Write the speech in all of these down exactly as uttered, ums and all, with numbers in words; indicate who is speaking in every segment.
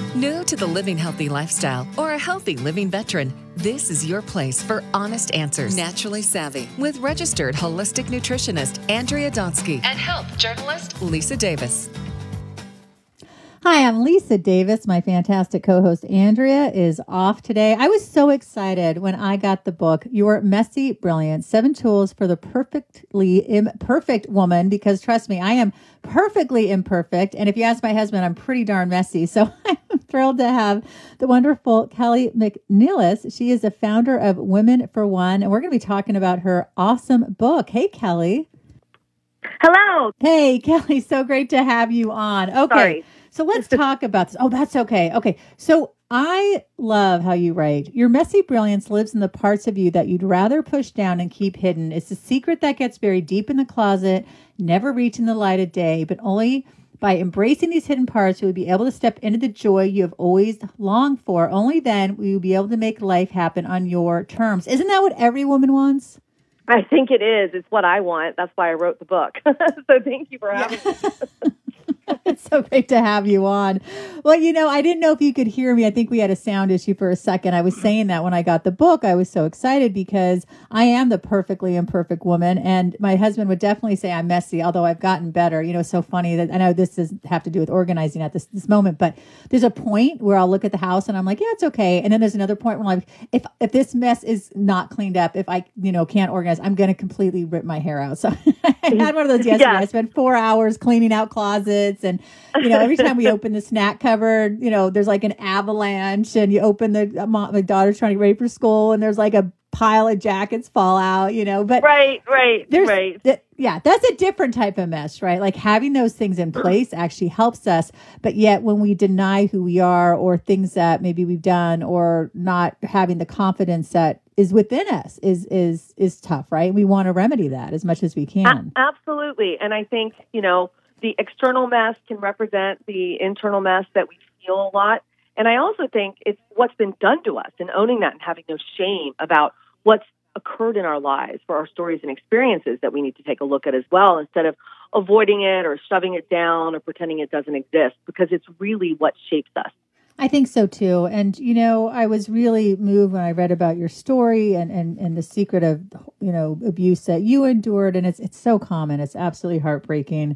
Speaker 1: New to the living healthy lifestyle or a healthy living veteran, this is your place for honest answers. Naturally Savvy with registered holistic nutritionist Andrea Donsky and health journalist Lisa Davis.
Speaker 2: Hi, I'm Lisa Davis. My fantastic co-host Andrea is off today. I was so excited when I got the book, Your Messy Brilliance, Seven Tools for the Perfectly Imperfect Woman, because trust me, I am perfectly imperfect. And if you ask my husband, I'm pretty darn messy. So I'm thrilled to have the wonderful Kelly McNeilus. She is the founder of Women for One, and we're going to be talking about her awesome book. Hey, Kelly.
Speaker 3: Hello.
Speaker 2: Hey, Kelly. So great to have you on. Okay.
Speaker 3: Sorry.
Speaker 2: So let's talk about this. Oh, that's okay. Okay. So I love how you write. Your messy brilliance lives in the parts of you that you'd rather push down and keep hidden. It's a secret that gets buried deep in the closet, never reaching the light of day, but only by embracing these hidden parts, will be able to step into the joy you have always longed for. Only then will you be able to make life happen on your terms. Isn't that what every woman wants?
Speaker 3: I think it is. It's what I want. That's why I wrote the book. So thank you for having
Speaker 2: Yeah.
Speaker 3: me.
Speaker 2: It's so great to have you on. Well, you know, I didn't know if you could hear me. I think we had a sound issue for a second. I was saying that when I got the book, I was so excited because I am the perfectly imperfect woman. And my husband would definitely say I'm messy, although I've gotten better. You know, it's so funny that I know this doesn't have to do with organizing at this, this moment, but there's a point where I'll look at the house and I'm like, yeah, it's okay. And then there's another point where I'm like, if, if this mess is not cleaned up, if I, you know, can't organize, I'm going to completely rip my hair out. So I had one of those yesterday.
Speaker 3: Yeah.
Speaker 2: I spent four hours cleaning out closets, and you know, every time we open the snack cupboard, you know, there's like an avalanche, and you open the, mom, my daughter's trying to get ready for school, and there's like a pile of jackets fall out, you know, but
Speaker 3: right, right,
Speaker 2: there's,
Speaker 3: right.
Speaker 2: Th- yeah, that's a different type of mess, right? Like having those things in place actually helps us. But yet when we deny who we are or things that maybe we've done or not having the confidence that is within us is, is, is tough, right? We want to remedy that as much as we can.
Speaker 3: A- absolutely. And I think, you know, the external mess can represent the internal mess that we feel a lot. And I also think it's what's been done to us and owning that and having no shame about what's occurred in our lives for our stories and experiences that we need to take a look at as well, instead of avoiding it or shoving it down or pretending it doesn't exist, because it's really what shapes us.
Speaker 2: I think so too. And, you know, I was really moved when I read about your story and, and, and the secret of, you know, abuse that you endured. And it's, it's so common. It's absolutely heartbreaking.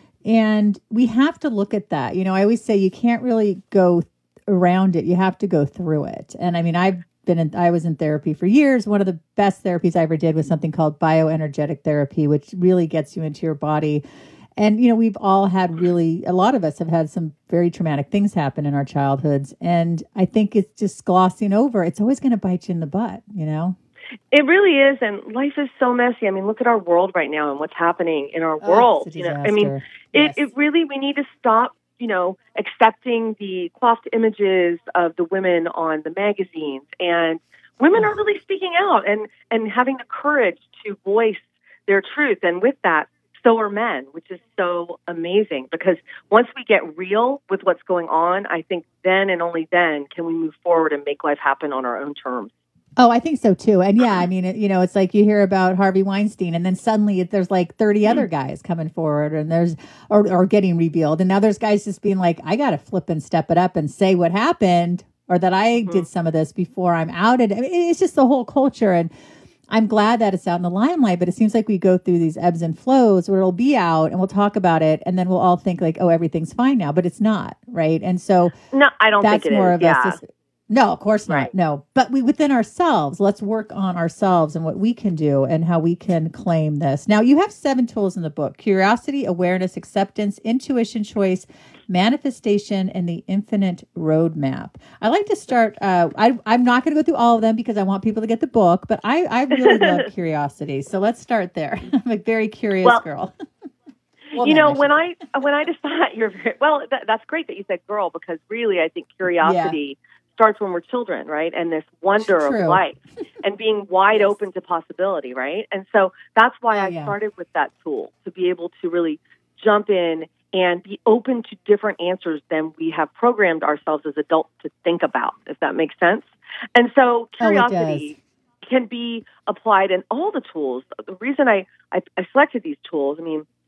Speaker 2: And we have to look at that. You know, I always say you can't really go around it. You have to go through it. And I mean, I've been in, I was in therapy for years. One of the best therapies I ever did was something called bioenergetic therapy, which really gets you into your body. And, you know, we've all had really, a lot of us have had some very traumatic things happen in our childhoods. And I think it's just glossing over. It's always going to bite you in the butt, you know?
Speaker 3: It really is, and life is so messy. I mean, look at our world right now and what's happening in our
Speaker 2: Oh,
Speaker 3: world.
Speaker 2: it's a
Speaker 3: You know, I mean,
Speaker 2: yes.
Speaker 3: it, it really, we need to stop, you know, accepting the coiffed images of the women on the magazines, and women are really speaking out and, and having the courage to voice their truth. And with that, so are men, which is so amazing, because once we get real with what's going on, I think then and only then can we move forward and make life happen on our own terms.
Speaker 2: Oh, I think so too. And yeah, I mean, it, you know, it's like you hear about Harvey Weinstein, and then suddenly there's like thirty other guys coming forward, and there's or, or getting revealed, and now there's guys just being like, I got to flip and step it up and say what happened, or that I mm-hmm. did some of this before I'm outed. I mean, it's just the whole culture, and I'm glad that it's out in the limelight. But it seems like we go through these ebbs and flows where it'll be out, and we'll talk about it, and then we'll all think like, oh, everything's fine now, but it's not, right? And so
Speaker 3: no, I don't
Speaker 2: that's
Speaker 3: think it
Speaker 2: more
Speaker 3: is.
Speaker 2: of
Speaker 3: Yeah.
Speaker 2: us. Just, No, of course not.
Speaker 3: Right.
Speaker 2: No, but we within ourselves, let's work on ourselves and what we can do and how we can claim this. Now, you have seven tools in the book: curiosity, awareness, acceptance, intuition, choice, manifestation, and the infinite roadmap. I like to start, uh, I, I'm not going to go through all of them because I want people to get the book, but I, I really love curiosity. So let's start there. I'm a very curious
Speaker 3: well,
Speaker 2: girl.
Speaker 3: Well, you know, I when I when I decide you're very, well, that, that's great that you said girl, because really I think curiosity yeah. starts when we're children, right? And this wonder
Speaker 2: True.
Speaker 3: of life and being wide yes. open to possibility, right? And so that's why
Speaker 2: oh,
Speaker 3: I
Speaker 2: yeah.
Speaker 3: started with that tool, to be able to really jump in and be open to different answers than we have programmed ourselves as adults to think about, if that makes sense. And so curiosity oh, can be applied in all the tools. The reason I, I, I selected these tools, I mean,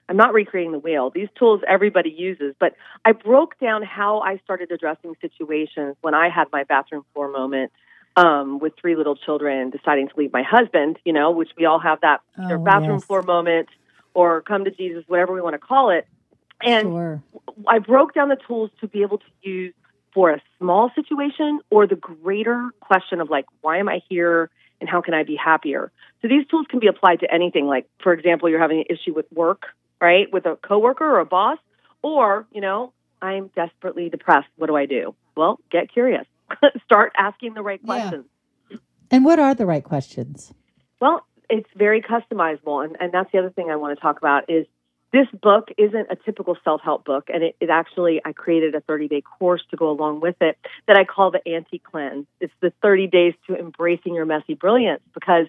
Speaker 3: I'm not recreating the wheel. These tools everybody uses, but I broke down how I started addressing situations when I had my bathroom floor moment um, with three little children deciding to leave my husband, you know, which we all have that either
Speaker 2: Oh,
Speaker 3: bathroom
Speaker 2: yes.
Speaker 3: floor moment or come to Jesus, whatever we want to call it. And
Speaker 2: Sure.
Speaker 3: I broke down the tools to be able to use for a small situation or the greater question of like, why am I here and how can I be happier? So these tools can be applied to anything. Like, for example, you're having an issue with work, right? With a coworker or a boss, or, you know, I'm desperately depressed. What do I do? Well, get curious. Start asking the right questions.
Speaker 2: Yeah. And what are the right questions?
Speaker 3: Well, it's very customizable. And, and that's the other thing I want to talk about is this book isn't a typical self-help book. And it, it actually, I created a thirty-day course to go along with it that I call the anti-cleanse. It's the thirty days to embracing your messy brilliance, because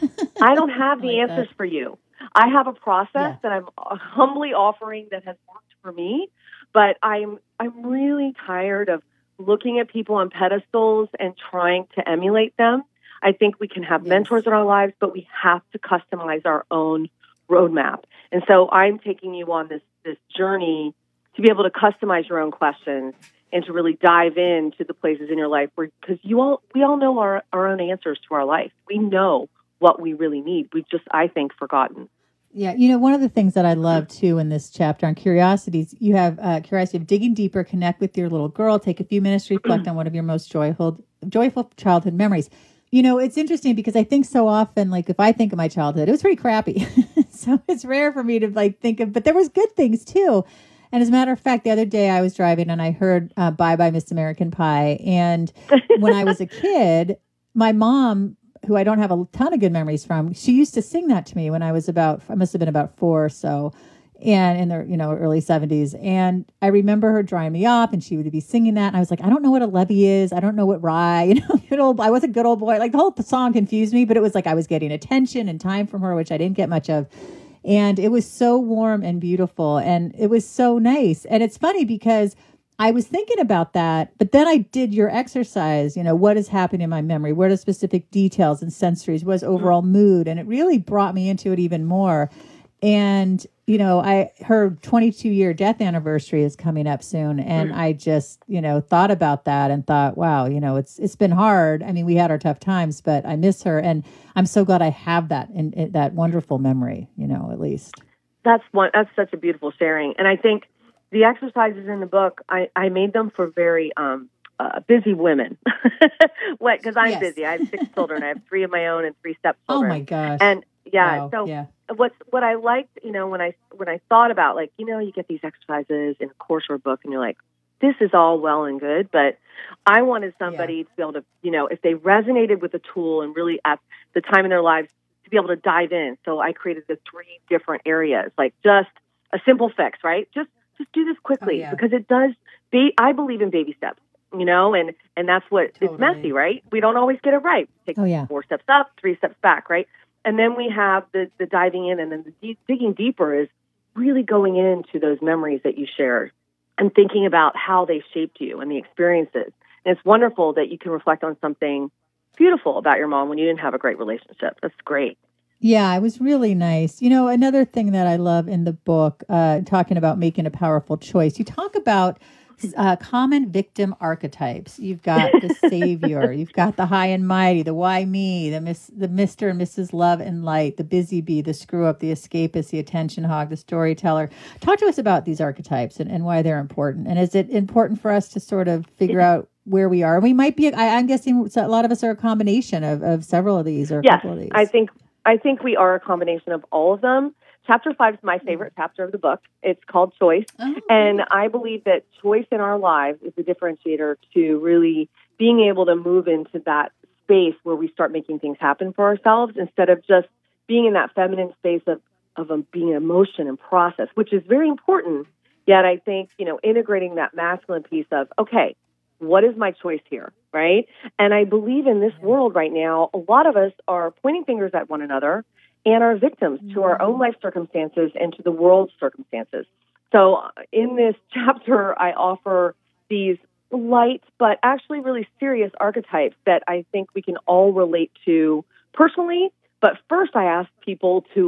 Speaker 3: I don't have the
Speaker 2: like
Speaker 3: answers
Speaker 2: that.
Speaker 3: for you. I have a process
Speaker 2: Yeah.
Speaker 3: that I'm humbly offering that has worked for me, but I'm I'm really tired of looking at people on pedestals and trying to emulate them. I think we can have
Speaker 2: Yes.
Speaker 3: mentors in our lives, but we have to customize our own roadmap. And so I'm taking you on this this journey to be able to customize your own questions and to really dive into the places in your life where, because you all we all know our, our own answers to our life. We know what we really need. We've just, I think, forgotten.
Speaker 2: Yeah, you know, one of the things that I love too in this chapter on curiosities, you have uh, curiosity of digging deeper, connect with your little girl, take a few minutes to reflect on one of your most joyful, joyful childhood memories. You know, it's interesting because I think so often, like if I think of my childhood, it was pretty crappy. So it's rare for me to like think of, but there was good things too. And as a matter of fact, the other day I was driving and I heard uh, Bye Bye Miss American Pie. And when I was a kid, my mom, who I don't have a ton of good memories from, she used to sing that to me when I was about, I must have been about four or so, and in the, you know, early seventies. And I remember her drying me off and she would be singing that. And I was like, I don't know what a levee is. I don't know what rye, you know, good old, I was a good old boy. Like the whole song confused me, but it was like I was getting attention and time from her, which I didn't get much of. And it was so warm and beautiful. And it was so nice. And it's funny because I was thinking about that, but then I did your exercise, you know, what is happening in my memory? What are specific details and sensories? What is overall mood? And it really brought me into it even more. And, you know, I her twenty-two year death anniversary is coming up soon. And I just, you know, thought about that and thought, wow, you know, it's it's been hard. I mean, we had our tough times, but I miss her. And I'm so glad I have that in, in that wonderful memory, you know, at least.
Speaker 3: That's one. That's such a beautiful sharing. And I think the exercises in the book, I, I made them for very um, uh, busy women. What? Because I'm
Speaker 2: Yes.
Speaker 3: busy. I have six children. I have three of my own and three stepchildren.
Speaker 2: Oh my gosh.
Speaker 3: And yeah,
Speaker 2: Wow.
Speaker 3: so
Speaker 2: yeah.
Speaker 3: what's what I liked, you know, when I when I thought about like, you know, you get these exercises in a course or a book, and you're like, this is all well and good, but I wanted somebody
Speaker 2: Yeah.
Speaker 3: to be able to, you know, if they resonated with the tool and really at the time in their lives to be able to dive in. So I created the three different areas, like just a simple fix, right? Just just do this quickly,
Speaker 2: Oh, yeah.
Speaker 3: because it does. Be, I believe in baby steps, you know, and and that's what
Speaker 2: Totally.
Speaker 3: it's messy, right? We don't always get it right. Take
Speaker 2: Oh, yeah.
Speaker 3: four steps up, three steps back, right? And then we have the, the diving in, and then the deep, digging deeper is really going into those memories that you shared and thinking about how they shaped you and the experiences. And it's wonderful that you can reflect on something beautiful about your mom when you didn't have a great relationship. That's great.
Speaker 2: Yeah, it was really nice. You know, another thing that I love in the book, uh, talking about making a powerful choice, you talk about uh, common victim archetypes. You've got the savior, you've got the high and mighty, the why me, the miss, the Mister and Missus Love and Light, the busy bee, the screw up, the escapist, the attention hog, the storyteller. Talk to us about these archetypes and, and why they're important. And is it important for us to sort of figure out where we are? We might be, I, I'm guessing a lot of us are a combination of, of several of these or a
Speaker 3: Yes,
Speaker 2: couple of these.
Speaker 3: I think I think we are a combination of all of them. Chapter five is my favorite chapter of the book. It's called Choice.
Speaker 2: Oh.
Speaker 3: And I believe that choice in our lives is a differentiator to really being able to move into that space where we start making things happen for ourselves instead of just being in that feminine space of, of um, being emotion and process, which is very important. Yet I think, you know, integrating that masculine piece of, okay, what is my choice here, right? And I believe in this world right now, a lot of us are pointing fingers at one another and are victims to our own life circumstances and to the world's circumstances. So in this chapter, I offer these light but actually really serious archetypes that I think we can all relate to personally. But first, I ask people to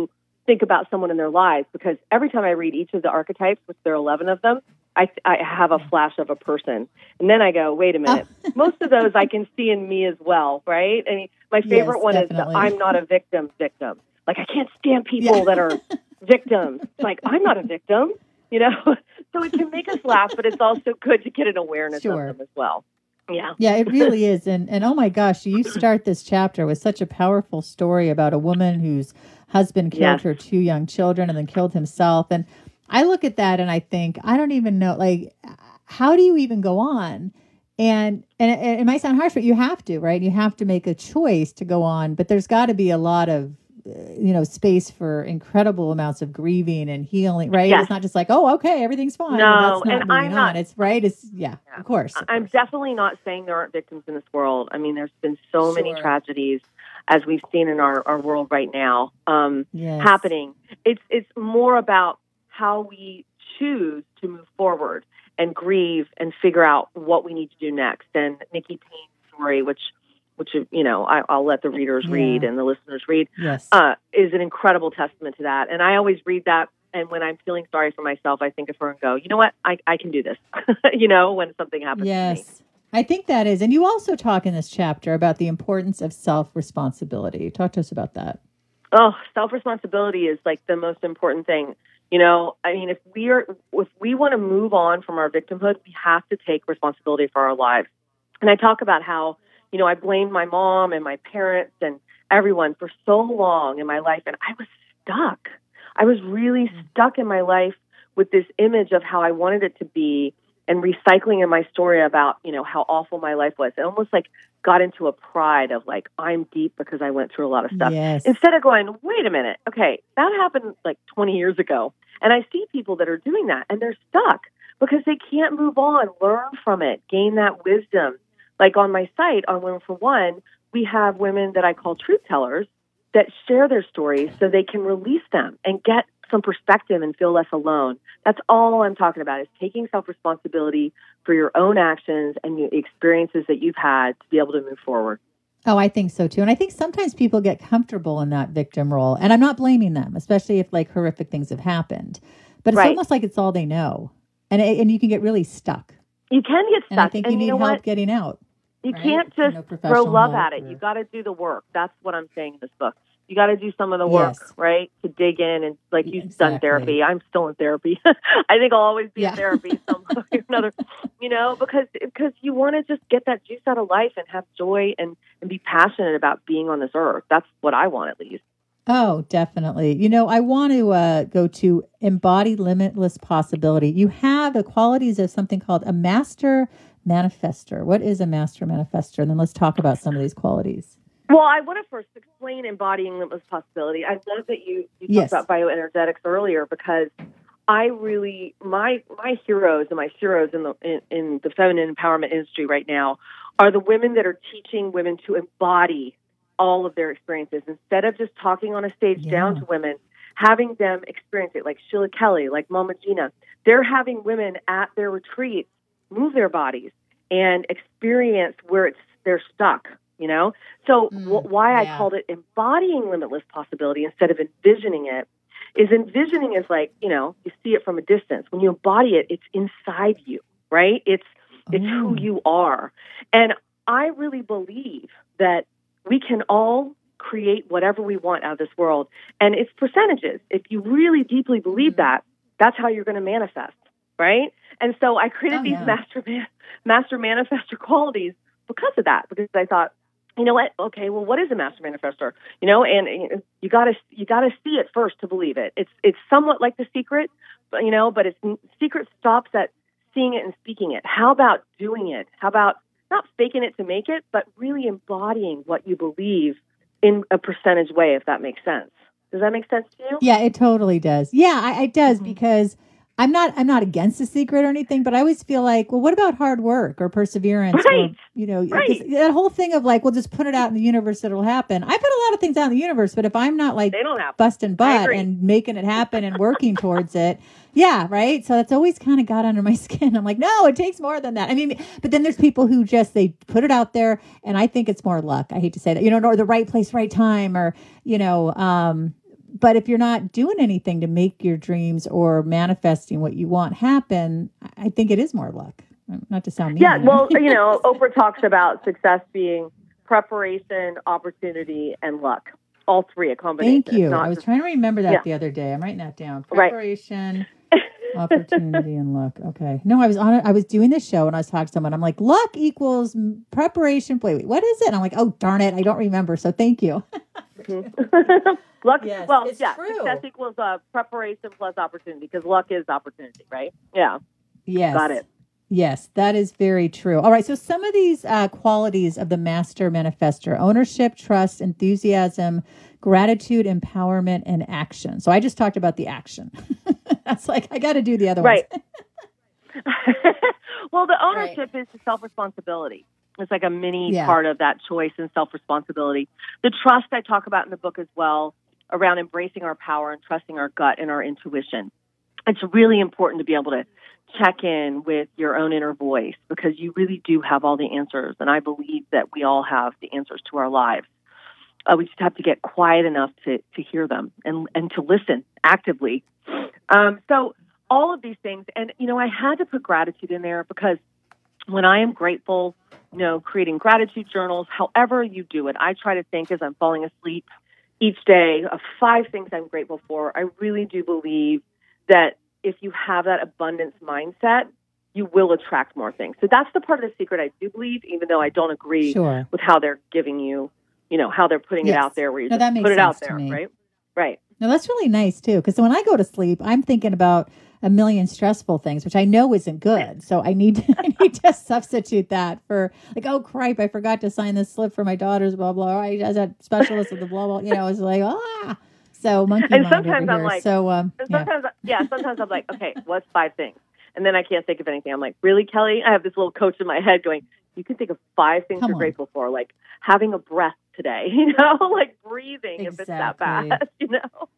Speaker 3: think about someone in their lives, because every time I read each of the archetypes, which there are eleven of them, I, I have a flash of a person. And then I go, wait a minute. Oh. Most of those I can see in me as well, right? I mean, my favorite yes, one definitely. is the I'm not a victim victim. Like, I can't stand people yeah. that are victims. It's like, I'm not a victim, you know? So it can make us laugh, but it's also good to get an awareness sure. of them as well. Yeah.
Speaker 2: Yeah, it really is. And, and oh my gosh, you start this chapter with such a powerful story about a woman whose husband killed yes. her two young children and then killed himself. And I look at that and I think, I don't even know, like, how do you even go on? And and it, it might sound harsh, but you have to, right? You have to make a choice to go on. But there's got to be a lot of, uh, you know, space for incredible amounts of grieving and healing, right?
Speaker 3: Yes.
Speaker 2: It's not just like, oh, okay, everything's fine.
Speaker 3: No,
Speaker 2: and, that's not
Speaker 3: and I'm not.
Speaker 2: On. It's right. It's yeah, yeah. of course. Of
Speaker 3: I'm
Speaker 2: course.
Speaker 3: definitely not saying there aren't victims in this world. I mean, there's been so
Speaker 2: sure.
Speaker 3: many tragedies, as we've seen in our, our world right now, um,
Speaker 2: yes.
Speaker 3: happening. It's it's more about how we choose to move forward and grieve and figure out what we need to do next. And Nikki Payne's story, which, which you know, I, I'll let the readers
Speaker 2: yeah.
Speaker 3: read and the listeners read,
Speaker 2: yes.
Speaker 3: uh, is an incredible testament to that. And I always read that, and when I'm feeling sorry for myself, I think of her and go, you know what, I, I can do this, you know, when something happens
Speaker 2: yes.
Speaker 3: to me.
Speaker 2: I think that is. And you also talk in this chapter about the importance of self-responsibility. Talk to us about that.
Speaker 3: Oh, self-responsibility is like the most important thing. You know, I mean, if we are, if we want to move on from our victimhood, we have to take responsibility for our lives. And I talk about how, you know, I blamed my mom and my parents and everyone for so long in my life, and I was stuck. I was really stuck in my life with this image of how I wanted it to be, and recycling in my story about, you know, how awful my life was. It almost like got into a pride of like, I'm deep because I went through a lot of stuff.
Speaker 2: Yes.
Speaker 3: Instead of going, wait a minute, okay, that happened like twenty years ago. And I see people that are doing that and they're stuck because they can't move on, learn from it, gain that wisdom. Like on my site, on Women for One, we have women that I call truth tellers that share their stories so they can release them and get some perspective and feel less alone. That's all I'm talking about, is taking self-responsibility for your own actions and the experiences that you've had to be able to move forward.
Speaker 2: Oh, I think so too. And I think sometimes people get comfortable in that victim role. And I'm not blaming them, especially if like horrific things have happened. But it's right. almost like it's all they know. And and you can get really stuck.
Speaker 3: You can get stuck.
Speaker 2: And I think
Speaker 3: and
Speaker 2: you need
Speaker 3: you know
Speaker 2: help
Speaker 3: what?
Speaker 2: getting out.
Speaker 3: You
Speaker 2: right?
Speaker 3: can't just
Speaker 2: no
Speaker 3: throw love
Speaker 2: help
Speaker 3: at it.
Speaker 2: or...
Speaker 3: You got to do the work. That's what I'm saying in this book. You got to do some of the work,
Speaker 2: yes.
Speaker 3: right? To dig in and like
Speaker 2: yeah,
Speaker 3: you've
Speaker 2: exactly.
Speaker 3: done therapy. I'm still in therapy. I think I'll always be
Speaker 2: yeah.
Speaker 3: in therapy somehow or another, you know, because because you want to just get that juice out of life and have joy and, and be passionate about being on this earth. That's what I want, at least.
Speaker 2: Oh, definitely. You know, I want to uh, go to embody limitless possibility. You have the qualities of something called a master manifester. What is a master manifester? And then let's talk about some of these qualities.
Speaker 3: Well, I want to first explain embodying limitless possibility. I love that you, you
Speaker 2: yes.
Speaker 3: talked about bioenergetics earlier, because I really, my my heroes and my heroes in the in, in the feminine empowerment industry right now are the women that are teaching women to embody all of their experiences. Instead of just talking on a stage
Speaker 2: yeah.
Speaker 3: down to women, having them experience it, like Sheila Kelly, like Mama Gina. They're having women at their retreats move their bodies and experience where it's they're stuck. You know, so
Speaker 2: mm,
Speaker 3: w- why
Speaker 2: yeah.
Speaker 3: I called it embodying limitless possibility instead of envisioning it is envisioning is like, you know, you see it from a distance. When you embody it, it's inside you, right? It's it's
Speaker 2: oh.
Speaker 3: who you are. And I really believe that we can all create whatever we want out of this world. And it's percentages. If you really deeply believe mm-hmm. that, that's how you're going to manifest, right? And so I created
Speaker 2: oh,
Speaker 3: these
Speaker 2: yeah.
Speaker 3: master man- master manifestor qualities because of that, because I thought, you know what? Okay, well, what is a master manifestor? You know, and you got to you got to see it first to believe it. It's it's somewhat like The Secret, but you know, but it's Secret stops at seeing it and speaking it. How about doing it? How about not faking it to make it, but really embodying what you believe in a percentage way, if that makes sense. Does that make sense to you?
Speaker 2: Yeah, it totally does. Yeah, I, it does
Speaker 3: Mm-hmm.
Speaker 2: because I'm not I'm not against The Secret or anything, but I always feel like, well, what about hard work or perseverance?
Speaker 3: Right.
Speaker 2: Or, you know,
Speaker 3: right.
Speaker 2: that whole thing of like, well, just put it out in the universe, it'll happen. I put a lot of things out in the universe, but if I'm not like
Speaker 3: they don't happen.
Speaker 2: busting butt and making it happen and working towards it, yeah, right. So that's always kind of got under my skin. I'm like, no, it takes more than that. I mean, but then there's people who just they put it out there, and I think it's more luck. I hate to say that, you know, or the right place, right time, or you know. um but if you're not doing anything to make your dreams or manifesting what you want happen, I think it is more luck. Not to sound mean.
Speaker 3: Yeah, well, you know, Oprah talks about success being preparation, opportunity, and luck. All three, a combination.
Speaker 2: Thank you.
Speaker 3: Not
Speaker 2: I was
Speaker 3: just,
Speaker 2: trying to remember that
Speaker 3: yeah.
Speaker 2: the other day. I'm writing that down.
Speaker 3: Right.
Speaker 2: Preparation, opportunity, and luck. Okay. No, I was on it. I was doing this show and I was talking to someone. I'm like, luck equals preparation. Wait, wait, what is it? And I'm like, oh, darn it. I don't remember. So thank you.
Speaker 3: Mm-hmm. Luck,
Speaker 2: yes,
Speaker 3: well,
Speaker 2: it's
Speaker 3: yeah,
Speaker 2: true.
Speaker 3: success equals uh, preparation plus opportunity, because luck is opportunity, right? Yeah.
Speaker 2: Yes.
Speaker 3: Got it.
Speaker 2: Yes, that is very true. All right. So some of these uh, qualities of the master manifestor: ownership, trust, enthusiasm, gratitude, empowerment, and action. So I just talked about the action. That's like, I got to do the other
Speaker 3: right.
Speaker 2: ones.
Speaker 3: Well, the ownership
Speaker 2: Right.
Speaker 3: is the self-responsibility. It's like a mini
Speaker 2: Yeah.
Speaker 3: part of that choice and self-responsibility. The trust I talk about in the book as well, around embracing our power and trusting our gut and our intuition. It's really important to be able to check in with your own inner voice, because you really do have all the answers. And I believe that we all have the answers to our lives. Uh, we just have to get quiet enough to, to hear them and, and to listen actively. Um, so all of these things, and, you know, I had to put gratitude in there, because when I am grateful, you know, creating gratitude journals, however you do it, I try to think as I'm falling asleep each day of five things I'm grateful for. I really do believe that if you have that abundance mindset, you will attract more things. So that's the part of the secret I do believe, even though I don't agree
Speaker 2: Sure.
Speaker 3: with how they're giving you, you know, how they're putting
Speaker 2: Yes.
Speaker 3: it out there, where you
Speaker 2: No,
Speaker 3: just
Speaker 2: that makes
Speaker 3: put it out
Speaker 2: sense to
Speaker 3: there,
Speaker 2: me.
Speaker 3: right? Right.
Speaker 2: No, that's really nice too. Because when I go to sleep, I'm thinking about a million stressful things, which I know isn't good. So I need to, I need to substitute that for like, oh, cripe, I forgot to sign this slip for my daughter's blah, blah. I as a specialist of the blah, blah, you know, it's like, ah. So monkey
Speaker 3: And
Speaker 2: mind
Speaker 3: sometimes
Speaker 2: over
Speaker 3: I'm
Speaker 2: here.
Speaker 3: like,
Speaker 2: so, um,
Speaker 3: and
Speaker 2: yeah.
Speaker 3: sometimes, yeah. yeah, sometimes I'm like, okay, what's five things? And then I can't think of anything. I'm like, really, Kelly? I have this little coach in my head going, you can think of five things
Speaker 2: Come
Speaker 3: you're
Speaker 2: on.
Speaker 3: grateful for, like having a breath today, you know, like breathing if it's that
Speaker 2: Exactly.
Speaker 3: fast, you know?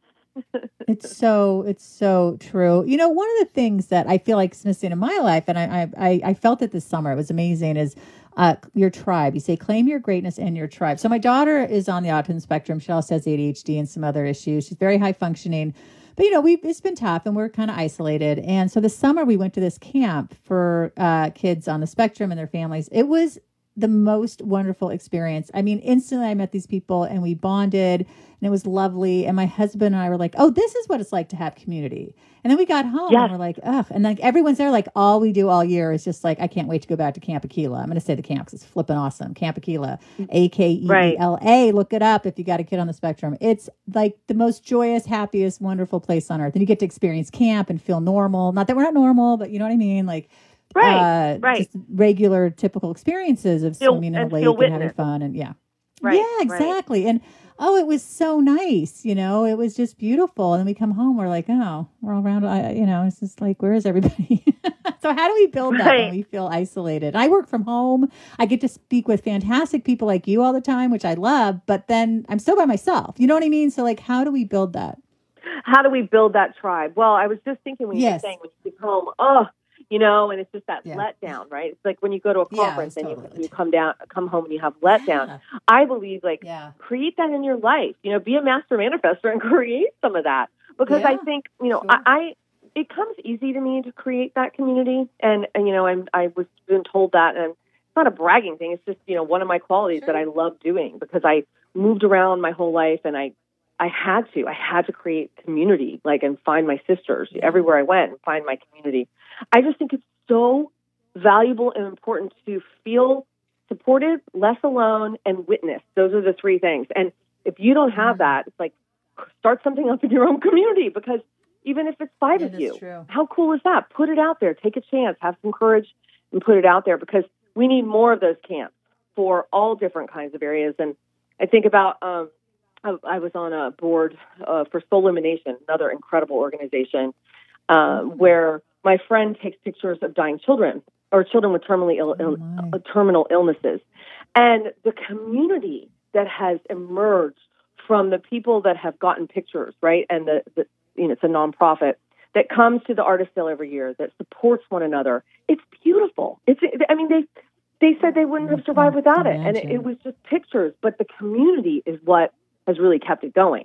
Speaker 2: It's so it's so true. You know, one of the things that I feel like is missing in my life, and I I, I felt it this summer, it was amazing, is uh, your tribe. You say, claim your greatness and your tribe. So my daughter is on the autism spectrum. She also has A D H D and some other issues. She's very high functioning. But, you know, we it's been tough and we're kind of isolated. And so this summer we went to this camp for uh, kids on the spectrum and their families. It was the most wonderful experience. I mean, instantly I met these people and we bonded and it was lovely. And my husband and I were like, oh, this is what it's like to have community. And then we got home
Speaker 3: Yes.
Speaker 2: and we're like, ugh. And like everyone's there, like all we do all year is just like, I can't wait to go back to Camp Aquila. I'm going to say the camp because it's flipping awesome. Camp Aquila, A K E E L A. Look it up if you got a kid on the spectrum. It's like the most joyous, happiest, wonderful place on earth. And you get to experience camp and feel normal. Not that we're not normal, but you know what I mean? Like,
Speaker 3: Right,
Speaker 2: uh,
Speaker 3: right.
Speaker 2: just regular, typical experiences of
Speaker 3: Feel-
Speaker 2: swimming in a
Speaker 3: and
Speaker 2: lake
Speaker 3: feel
Speaker 2: and having
Speaker 3: witness.
Speaker 2: fun. And yeah.
Speaker 3: Right,
Speaker 2: yeah,
Speaker 3: right.
Speaker 2: exactly. And oh, it was so nice. You know, it was just beautiful. And then we come home, we're like, oh, we're all around. I, you know, it's just like, where is everybody? So how do we build that
Speaker 3: Right.
Speaker 2: when we feel isolated? I work from home. I get to speak with fantastic people like you all the time, which I love, but then I'm still by myself. You know what I mean? So like, how do we build that?
Speaker 3: How do we build that tribe? Well, I was just thinking when you
Speaker 2: Yes.
Speaker 3: were saying when you get home, oh, you know, and it's just that
Speaker 2: Yeah.
Speaker 3: letdown, right? It's like when you go to a
Speaker 2: Yeah,
Speaker 3: conference
Speaker 2: it's
Speaker 3: and
Speaker 2: totally
Speaker 3: you, you come down, come home and you have letdown.
Speaker 2: Yeah.
Speaker 3: I believe like
Speaker 2: Yeah.
Speaker 3: create that in your life. You know, be a master manifestor and create some of that, because I
Speaker 2: Yeah,
Speaker 3: think you know
Speaker 2: sure.
Speaker 3: I, I it comes easy to me to create that community, and, and you know I'm I was been told that, and it's not a bragging thing. It's just you know one of my qualities
Speaker 2: Sure.
Speaker 3: that I love doing, because I moved around my whole life and I. I had to. I had to create community, like, and find my sisters everywhere I went and find my community. I just think it's so valuable and important to feel supported, less alone, and witnessed. Those are the three things. And if you don't have that, it's like start something up in your own community, because even if it's five
Speaker 2: Yeah,
Speaker 3: of
Speaker 2: that's
Speaker 3: you,
Speaker 2: true.
Speaker 3: how cool is that? Put it out there. Take a chance. Have some courage and put it out there, because we need more of those camps for all different kinds of areas. And I think about, um, I, I was on a board uh, for Soul-Lumination, another incredible organization, uh, where my friend takes pictures of dying children or children with terminally Ill,
Speaker 2: Oh,
Speaker 3: Ill,
Speaker 2: my.
Speaker 3: uh, terminal illnesses. And the community that has emerged from the people that have gotten pictures, right? And the, the you know, it's a nonprofit that comes to the artist sale every year that supports one another. It's beautiful. It's, I mean, they, they said they wouldn't have survived without it. And it, it was just pictures, but the community is what has really kept it going.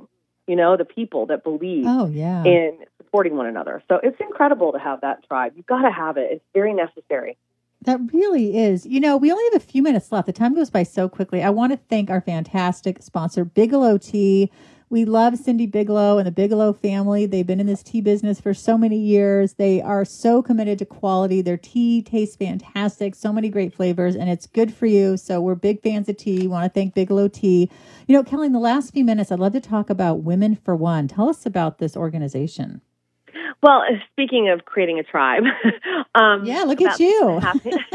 Speaker 3: you know, the people that believe
Speaker 2: Oh, yeah.
Speaker 3: in supporting one another. So it's incredible to have that tribe. You've got to have it. It's very necessary.
Speaker 2: That really is. You know, we only have a few minutes left. The time goes by so quickly. I want to thank our fantastic sponsor, Bigelow Tea. We love Cindy Bigelow and the Bigelow family. They've been in this tea business for so many years. They are so committed to quality. Their tea tastes fantastic, so many great flavors, and it's good for you. So we're big fans of tea. We want to thank Bigelow Tea. You know, Kelly, in the last few minutes, I'd love to talk about Women for One. Tell us about this organization.
Speaker 3: Well, speaking of creating a tribe, um,
Speaker 2: yeah, look at you.
Speaker 3: in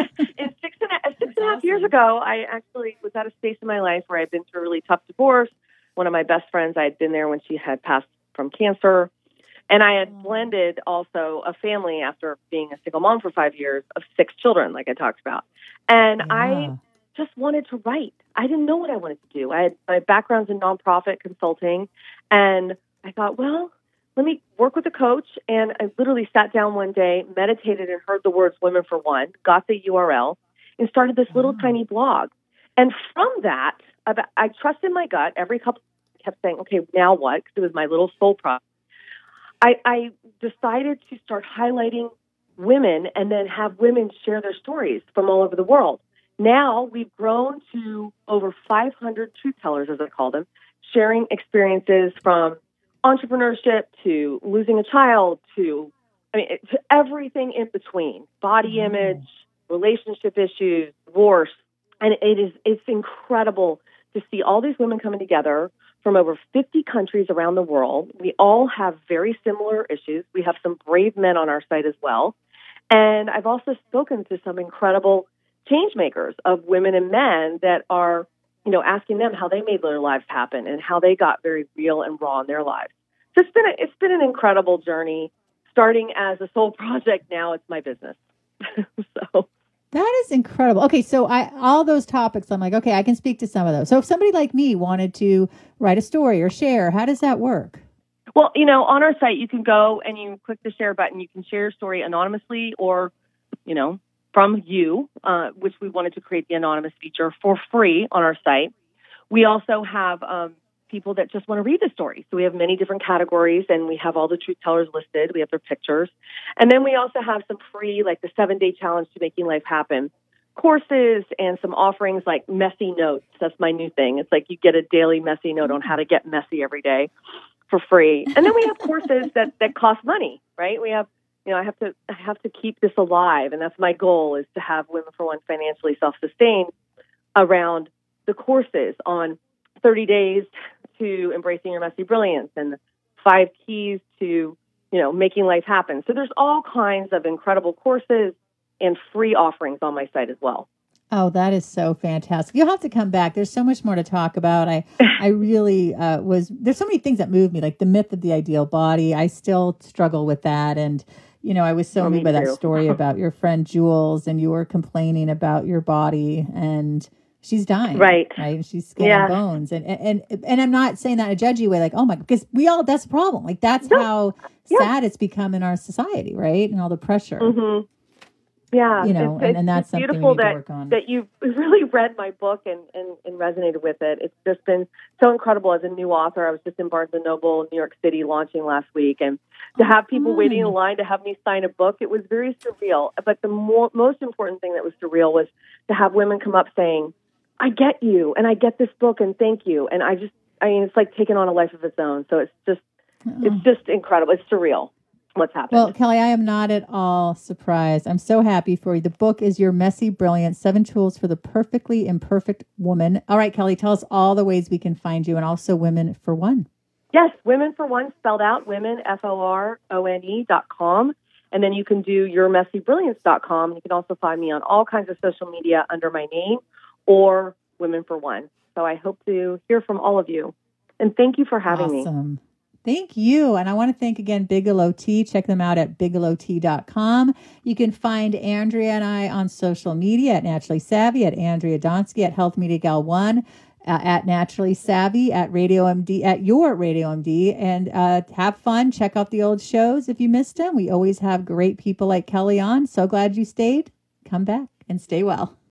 Speaker 3: six and, a, six and a half years ago, I actually was at a space in my life where I'd been through a really tough divorce. One of my best friends, I had been there when she had passed from cancer. And I had blended also a family after being a single mom for five years of six children, like I talked about. And yeah. I just wanted to write. I didn't know what I wanted to do. I had my background's in nonprofit consulting. And I thought, well, let me work with a coach. And I literally sat down one day, meditated and heard the words Women for One, got the U R L, and started this little oh. tiny blog. And from that, I trusted my gut. Every couple I kept saying, okay, now what? Because it was my little soul project. I, I decided to start highlighting women and then have women share their stories from all over the world. Now we've grown to over five hundred truth tellers, as I call them, sharing experiences from entrepreneurship to losing a child to, I mean, to everything in between, body mm. image, relationship issues, divorce. And it is, it's incredible to see all these women coming together from over fifty countries around the world. We all have very similar issues. We have some brave men on our site as well. And I've also spoken to some incredible change makers of women and men that are, you know, asking them how they made their lives happen and how they got very real and raw in their lives. So it's been a, it's been an incredible journey. Starting as a soul project, now it's my business. so.
Speaker 2: That is incredible. Okay, so I all those topics, I'm like, okay, I can speak to some of those. So if somebody like me wanted to write a story or share, how does that work?
Speaker 3: Well, you know, on our site, you can go and you click the share button. You can share your story anonymously or, you know, from you, uh, which we wanted to create the anonymous feature for free on our site. We also have um, people that just want to read the story. So we have many different categories, and we have all the truth tellers listed. We have their pictures. And then we also have some free, like the seven-day challenge to making life happen courses and some offerings like messy notes. That's my new thing. It's like you get a daily messy note on how to get messy every day for free. And then we have courses that, that cost money, right? We have, you know, I have to I have to keep this alive, and that's my goal, is to have Women for One financially self-sustained around the courses on thirty days to embracing your messy brilliance and five keys to, you know, making life happen. So there's all kinds of incredible courses and free offerings on my site as well.
Speaker 2: Oh, that is so fantastic. You'll have to come back. There's so much more to talk about. I, I really uh, was, there's so many things that moved me, like the myth of the ideal body. I still struggle with that. And, you know, I was so
Speaker 3: oh,
Speaker 2: moved by
Speaker 3: too.
Speaker 2: that story about your friend Jules, and you were complaining about your body, and she's dying,
Speaker 3: right?
Speaker 2: Right, she's skin
Speaker 3: yeah.
Speaker 2: and bones, and, and and and I'm not saying that in a judgy way, like, oh my, because we all, that's a problem. Like that's
Speaker 3: no.
Speaker 2: how
Speaker 3: yeah.
Speaker 2: sad it's become in our society, right? And all the pressure.
Speaker 3: Mm-hmm. Yeah,
Speaker 2: you know,
Speaker 3: it's,
Speaker 2: and,
Speaker 3: it's,
Speaker 2: and that's
Speaker 3: it's
Speaker 2: something
Speaker 3: beautiful
Speaker 2: we need
Speaker 3: that
Speaker 2: to work on.
Speaker 3: that you've really read my book and, and and resonated with it. It's just been so incredible as a new author. I was just in Barnes and Noble in New York City launching last week, and to have people
Speaker 2: oh.
Speaker 3: waiting in line to have me sign a book, it was very surreal. But the more, most important thing that was surreal was to have women come up saying, I get you, and I get this book, and thank you. And I just, I mean, it's like taking on a life of its own. So it's just, oh. it's just incredible. It's surreal what's happened.
Speaker 2: Well, Kelly, I am not at all surprised. I'm so happy for you. The book is Your Messy Brilliance, Seven Tools for the Perfectly Imperfect Woman. All right, Kelly, tell us all the ways we can find you, and also Women for One.
Speaker 3: Yes, Women for One, spelled out, women, F O R O N E dot com. And then you can do your messy brilliance dot com. You can also find me on all kinds of social media under my name, or Women for One. So I hope to hear from all of you. And thank you for having
Speaker 2: awesome.
Speaker 3: me.
Speaker 2: Awesome. Thank you. And I want to thank again Bigelow Tea. Check them out at bigelow tea dot com. You can find Andrea and I on social media at Naturally Savvy, at Andrea Donsky, at Health Media Gal one, uh, at Naturally Savvy, at Radio M D, at your Radio M D. And uh, have fun. Check out the old shows if you missed them. We always have great people like Kelly on. So glad you stayed. Come back and stay well.